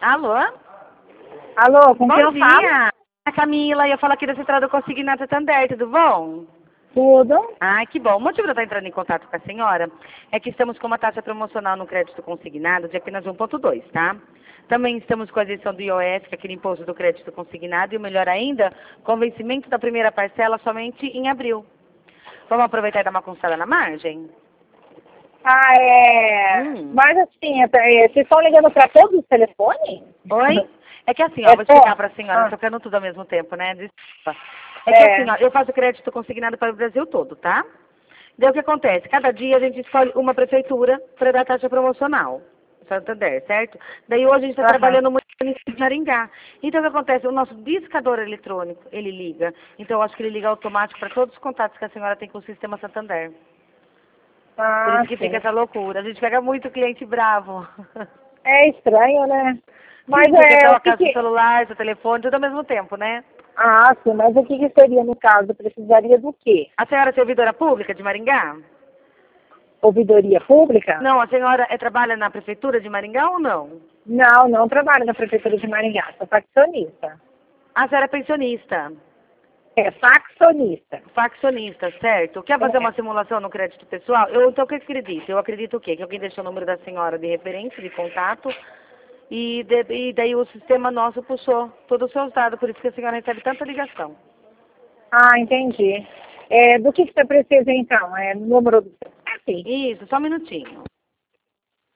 Alô? Alô, com quem eu Bom falo? dia. A Camila, eu falo aqui da Central do Consignado Santander, tudo bom? Tudo. Ai, que bom. O motivo de eu estar entrando em contato com a senhora é que estamos com uma taxa promocional no crédito consignado de apenas 1,2, tá? Também estamos com a isenção do IOF, que é aquele imposto do crédito consignado, e o melhor ainda, com o vencimento da primeira parcela somente em abril. Vamos aproveitar e dar uma consultada na margem? Ah, Mas assim, vocês estão ligando para todos os telefones? Oi? É que assim, ó, vou explicar para a senhora, tocando tudo ao mesmo tempo, né? Desculpa. É que assim, ó, eu faço crédito consignado para o Brasil todo, tá? Daí o que acontece? Cada dia a gente escolhe uma prefeitura para dar taxa promocional. Santander, certo? Daí hoje a gente está trabalhando muito em Maringá. Então o que acontece? O nosso discador eletrônico, ele liga. Então eu acho que ele liga automático para todos os contatos que a senhora tem com o sistema Santander. Por isso que fica essa loucura. A gente pega muito cliente bravo. É estranho, né? Mas Sim, porque troca o que seu celular, seu telefone, tudo ao mesmo tempo, né? Ah, sim, mas o que seria no caso? Precisaria do quê? A senhora é servidora pública de Maringá? Ouvidoria pública? Não, a senhora trabalha na prefeitura de Maringá ou não? Não, não trabalho na prefeitura de Maringá, sou faccionista. A senhora é pensionista? É faccionista. Faccionista, certo. Quer fazer uma simulação no crédito pessoal? Então, o que eu acredito? Eu acredito o quê? Que alguém deixou o número da senhora de referência, de contato, e daí o sistema nosso puxou todos os seus dados, por isso que a senhora recebe tanta ligação. Ah, entendi. Do que você precisa então? É no número do CPF? Isso, só um minutinho.